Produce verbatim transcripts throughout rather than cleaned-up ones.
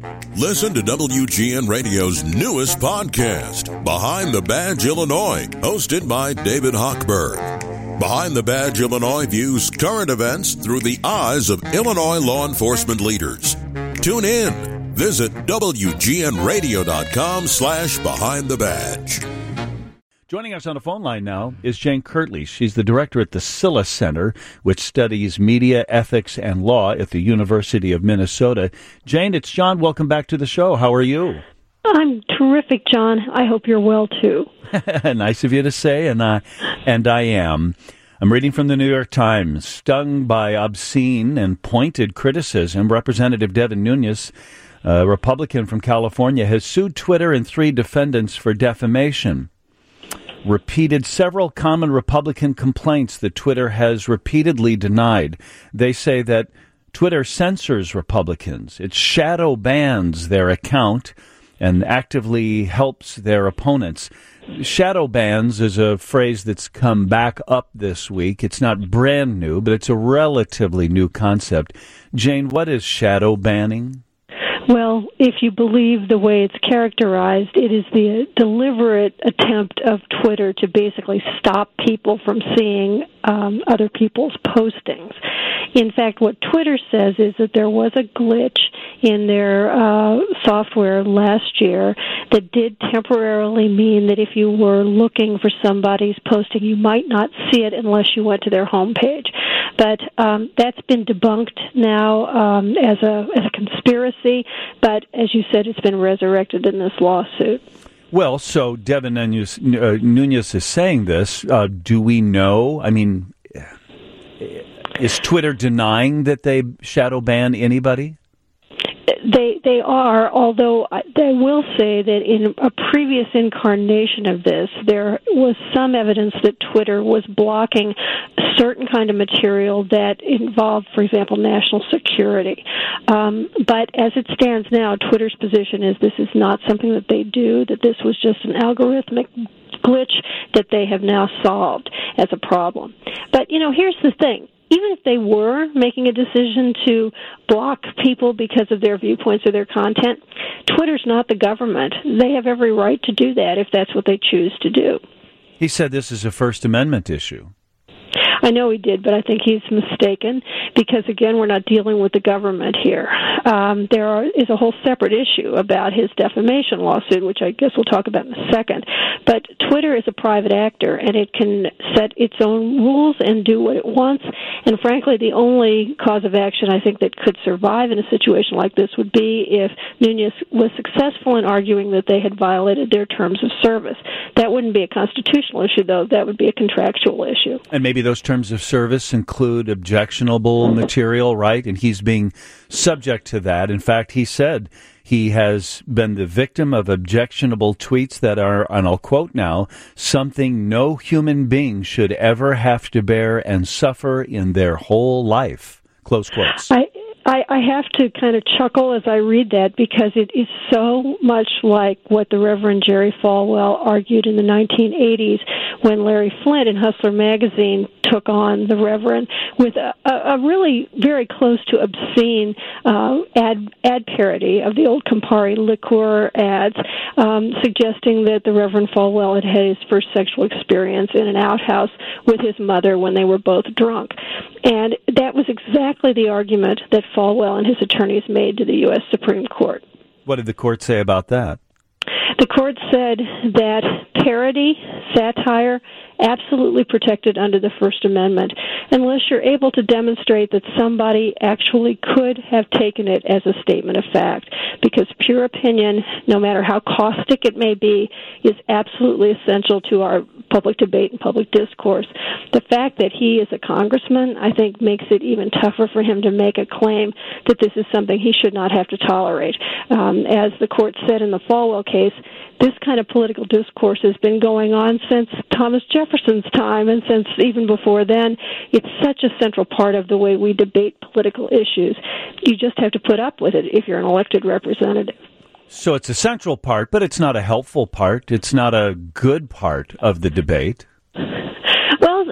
Listen to W G N Radio's newest podcast, Behind the Badge Illinois, hosted by David Hochberg. Behind the Badge Illinois views current events through the eyes of Illinois law enforcement leaders. Tune in. Visit W G N radio dot com slash behind the badge. Joining us on the phone line now is Jane Kirtley. She's the director at the Scylla Center, which studies media, ethics, and law at the University of Minnesota. Jane, it's John. Welcome back to the show. How are you? I'm terrific, John. I hope you're well, too. Nice of you to say, and I, and I am. I'm reading from the New York Times. Stung by obscene and pointed criticism, Representative Devin Nunes, a Republican from California, has sued Twitter and three defendants for defamation. Repeated several common Republican complaints that Twitter has repeatedly denied. They say that Twitter censors Republicans. It shadow bans their account and actively helps their opponents. Shadow bans is a phrase that's come back up this week. It's not brand new, but it's a relatively new concept. Jane, what is shadow banning? Well, if you believe the way it's characterized, it is the deliberate attempt of Twitter to basically stop people from seeing um, other people's postings. In fact, what Twitter says is that there was a glitch in their uh, software last year that did temporarily mean that if you were looking for somebody's posting, you might not see it unless you went to their homepage. But um, that's been debunked now um, as a as a conspiracy. But as you said, it's been resurrected in this lawsuit. Well, so Devin Nunes, uh, Nunes is saying this. Uh, do we know? I mean, is Twitter denying that they shadow ban anybody? They they are, although I will say that in a previous incarnation of this, there was some evidence that Twitter was blocking a certain kind of material that involved, for example, national security. Um, but as it stands now, Twitter's position is this is not something that they do, that this was just an algorithmic glitch that they have now solved as a problem. But, you know, here's the thing. Even if they were making a decision to block people because of their viewpoints or their content, Twitter's not the government. They have every right to do that if that's what they choose to do. He said this is a First Amendment issue. I know he did, but I think he's mistaken because, again, we're not dealing with the government here. Um, there are, is a whole separate issue about his defamation lawsuit, which I guess we'll talk about in a second. But Twitter is a private actor, and it can set its own rules and do what it wants. And frankly, the only cause of action I think that could survive in a situation like this would be if Nunes was successful in arguing that they had violated their terms of service. That wouldn't be a constitutional issue, though. That would be a contractual issue. And maybe those terms of service include objectionable material, right? And he's being subject to that. In fact, he said he has been the victim of objectionable tweets that are, and I'll quote now, something no human being should ever have to bear and suffer in their whole life. Close quotes. I- I, I have to kind of chuckle as I read that because it is so much like what the Reverend Jerry Falwell argued in the nineteen eighties when Larry Flynt in Hustler magazine took on the Reverend with a, a really very close to obscene uh, ad ad parody of the old Campari liqueur ads, um, suggesting that the Reverend Falwell had had his first sexual experience in an outhouse with his mother when they were both drunk. And that was exactly the argument that Falwell and his attorneys made to the U S Supreme Court. What did the court say about that? The court said that parody, satire, absolutely protected under the First Amendment, unless you're able to demonstrate that somebody actually could have taken it as a statement of fact, because pure opinion, no matter how caustic it may be, is absolutely essential to our public debate and public discourse. The fact that he is a congressman, I think, makes it even tougher for him to make a claim that this is something he should not have to tolerate. Um, as the court said in the Falwell case, this kind of political discourse has been going on since Thomas Jefferson's time and since even before then. It's such a central part of the way we debate political issues. You just have to put up with it if you're an elected representative. So it's a central part, but it's not a helpful part. It's not a good part of the debate. Well,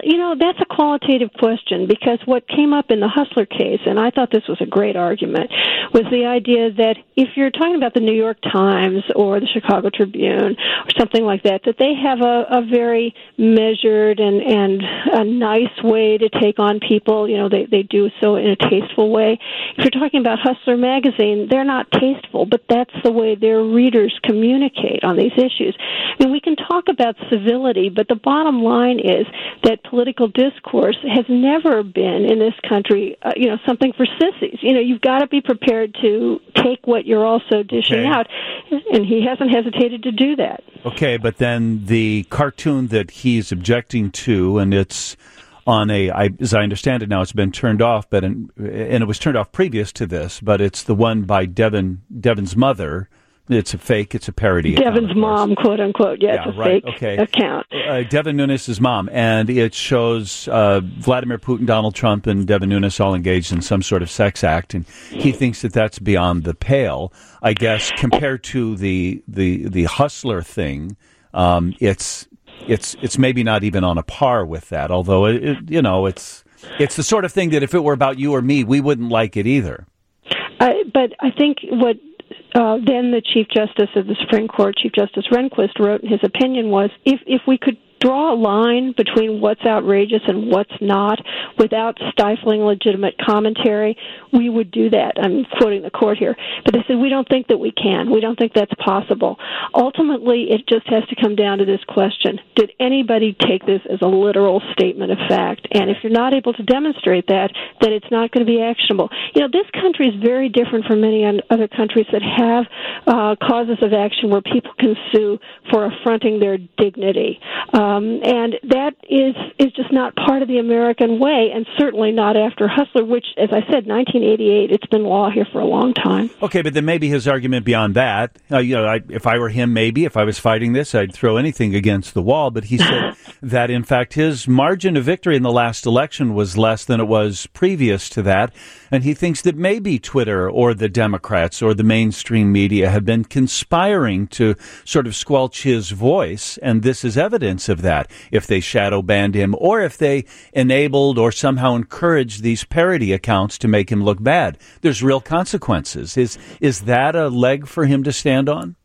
you know, that's a qualitative question, because what came up in the Hustler case, and I thought this was a great argument, was the idea that if you're talking about the New York Times or the Chicago Tribune or something like that, that they have a, a very measured and, and a nice way to take on people. You know, they, they do so in a tasteful way. If you're talking about Hustler magazine, they're not tasteful, but that's the way their readers communicate on these issues. I mean, we can talk about civility, but the bottom line is that political discourse has never been in this country, uh, you know, something for sissies. You know, you've got to be prepared to take what you're also dishing okay. out, and he hasn't hesitated to do that. Okay, but then the cartoon that he's objecting to, and it's on a, I, as I understand it now, it's been turned off, but in, and it was turned off previous to this, but it's the one by Devin, Devin's mother. It's a fake. It's a parody. Devin's account, mom, quote unquote. Yeah, yeah it's a right. fake okay. account. Uh, Devin Nunes' mom, and it shows uh, Vladimir Putin, Donald Trump, and Devin Nunes all engaged in some sort of sex act, and he thinks that that's beyond the pale. I guess compared to the the the Hustler thing, um, it's it's it's maybe not even on a par with that. Although it, it, you know, it's it's the sort of thing that if it were about you or me, we wouldn't like it either. Uh, but I think what. Uh, then the Chief Justice of the Supreme Court, Chief Justice Rehnquist, wrote in his opinion was, if if we could draw a line between what's outrageous and what's not without stifling legitimate commentary, we would do that. I'm quoting the court here. But they said, we don't think that we can. We don't think that's possible. Ultimately, it just has to come down to this question. Did anybody take this as a literal statement of fact? And if you're not able to demonstrate that, then it's not going to be actionable. You know, this country is very different from many other countries that have uh, causes of action where people can sue for affronting their dignity. Um, and that is is just not part of the American way, and certainly not after Hustler, which, as I said, nineteen eighty-eight, it's been law here for a long time. Okay, but then maybe his argument beyond that, uh, you know, I, if I were him, maybe, if I was fighting this, I'd throw anything against the wall. But he said that, in fact, his margin of victory in the last election was less than it was previous to that. And he thinks that maybe Twitter or the Democrats or the mainstream media have been conspiring to sort of squelch his voice. And this is evidence of that. If they shadow banned him or if they enabled or somehow encouraged these parody accounts to make him look bad, there's real consequences. Is is that a leg for him to stand on?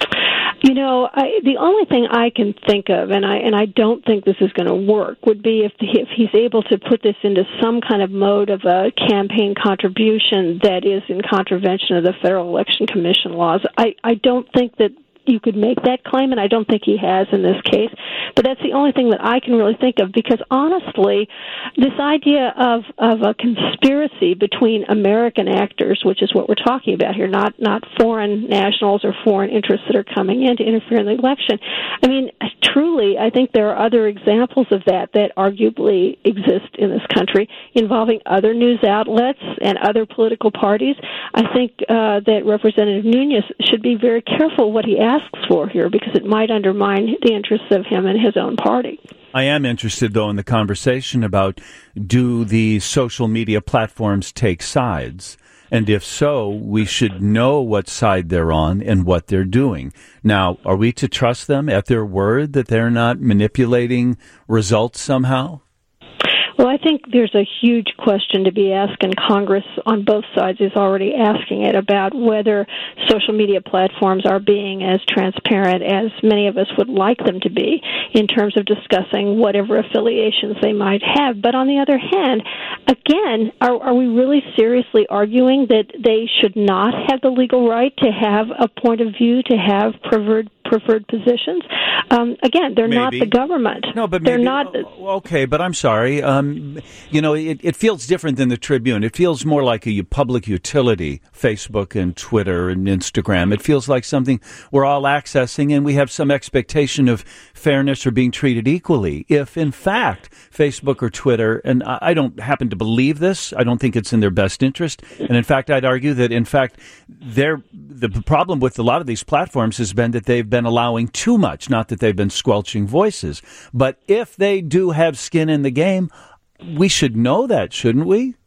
You know, I, the only thing I can think of, and I and I don't think this is going to work, would be if if he's able to put this into some kind of mode of a campaign contribution that is in contravention of the Federal Election Commission laws. I, I don't think that you could make that claim, and I don't think he has in this case. But that's the only thing that I can really think of, because honestly, this idea of, of a conspiracy between American actors, which is what we're talking about here, not not foreign nationals or foreign interests that are coming in to interfere in the election. I mean, truly, I think there are other examples of that that arguably exist in this country involving other news outlets and other political parties. I think uh, that Representative Nunes should be very careful what he asks for here, because it might undermine the interests of him and his own party. I am interested, though, in the conversation about, do the social media platforms take sides? And if so, we should know what side they're on and what they're doing. Now, are we to trust them at their word that they're not manipulating results somehow? Well, I think there's a huge question to be asked, and Congress on both sides is already asking it, about whether social media platforms are being as transparent as many of us would like them to be in terms of discussing whatever affiliations they might have. But on the other hand, again, are, are we really seriously arguing that they should not have the legal right to have a point of view, to have preferred preferred positions? Um, again, they're maybe. not the government. No, but they're maybe, not. Okay, but I'm sorry. Um, you know, it, it feels different than the Tribune. It feels more like a public utility, Facebook and Twitter and Instagram. It feels like something we're all accessing, and we have some expectation of fairness or being treated equally. If, in fact, Facebook or Twitter, and I don't happen to believe this, I don't think it's in their best interest, and in fact, I'd argue that, in fact, they're, the problem with a lot of these platforms has been that they've been allowing too much, not that they've been squelching voices. But if they do have skin in the game, we should know that, shouldn't we?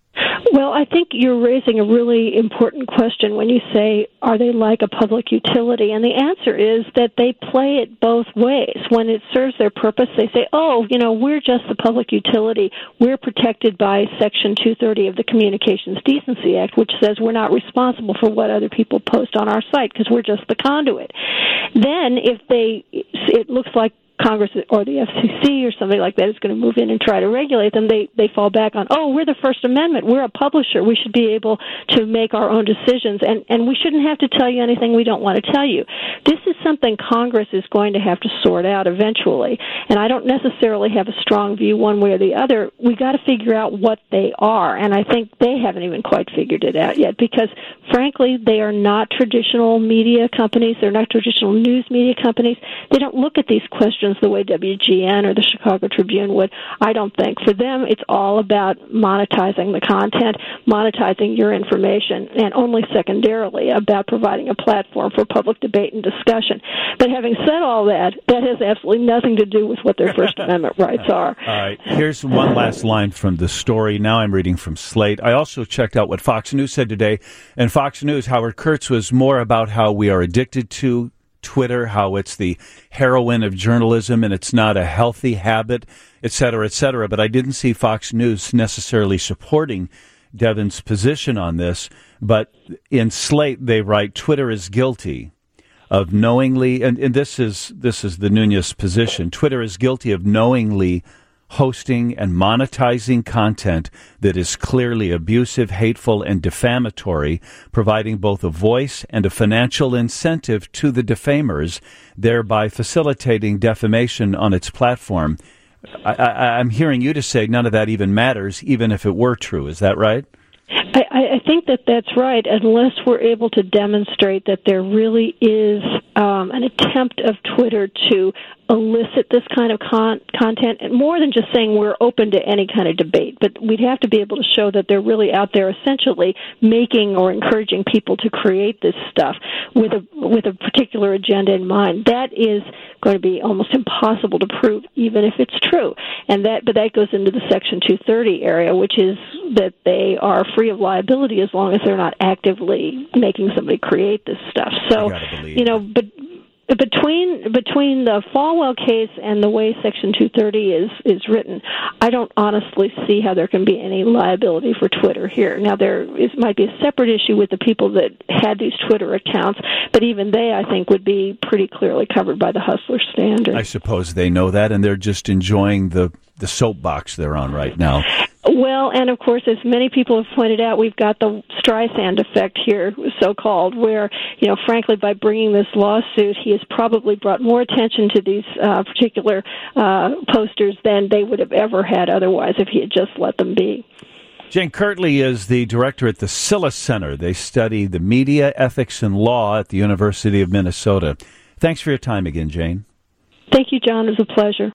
Well, I think you're raising a really important question when you say, are they like a public utility? And the answer is that they play it both ways. When it serves their purpose, they say, oh, you know, we're just the public utility. We're protected by Section two thirty of the Communications Decency Act, which says we're not responsible for what other people post on our site because we're just the conduit. Then if they, it looks like Congress or the F C C or somebody like that is going to move in and try to regulate them, they, they fall back on, oh, we're the First Amendment. We're a publisher. We should be able to make our own decisions, and, and we shouldn't have to tell you anything we don't want to tell you. This is something Congress is going to have to sort out eventually, and I don't necessarily have a strong view one way or the other. We got to figure out what they are, and I think they haven't even quite figured it out yet because, frankly, they are not traditional media companies. They're not traditional news media companies. They don't look at these questions the way W G N or the Chicago Tribune would, I don't think. For them, it's all about monetizing the content, monetizing your information, and only secondarily about providing a platform for public debate and discussion. But having said all that, that has absolutely nothing to do with what their First Amendment rights are. All right. Here's one last line from the story. Now I'm reading from Slate. I also checked out what Fox News said today. And Fox News, Howard Kurtz was more about how we are addicted to Twitter, how it's the heroin of journalism and it's not a healthy habit, et cetera, et cetera. But I didn't see Fox News necessarily supporting Devin's position on this. But in Slate, they write, Twitter is guilty of knowingly, and, and this is this is the Nunes position, Twitter is guilty of knowingly hosting and monetizing content that is clearly abusive, hateful, and defamatory, providing both a voice and a financial incentive to the defamers, thereby facilitating defamation on its platform. I, I, I'm hearing you to say none of that even matters, even if it were true. Is that right? I, I think that that's right, unless we're able to demonstrate that there really is um, an attempt of Twitter to elicit this kind of con- content, and more than just saying we're open to any kind of debate, but we'd have to be able to show that they're really out there essentially making or encouraging people to create this stuff with a with a particular agenda in mind. That is going to be almost impossible to prove, even if it's true. And that, but that goes into the Section two thirty area, which is that they are free of liability as long as they're not actively making somebody create this stuff. So, you know, but between between the Falwell case and the way Section two thirty is is written, I don't honestly see how there can be any liability for Twitter here. Now, there is, might be a separate issue with the people that had these Twitter accounts, but even they, I think, would be pretty clearly covered by the Hustler standard. I suppose they know that, and they're just enjoying the, the soapbox they're on right now. Well, and of course, as many people have pointed out, we've got the Streisand effect here, so-called, where, you know, frankly, by bringing this lawsuit, he has probably brought more attention to these uh, particular uh, posters than they would have ever had otherwise if he had just let them be. Jane Kirtley is the director at the Scylla Center. They study the media, ethics, and law at the University of Minnesota. Thanks for your time again, Jane. Thank you, John. It was a pleasure.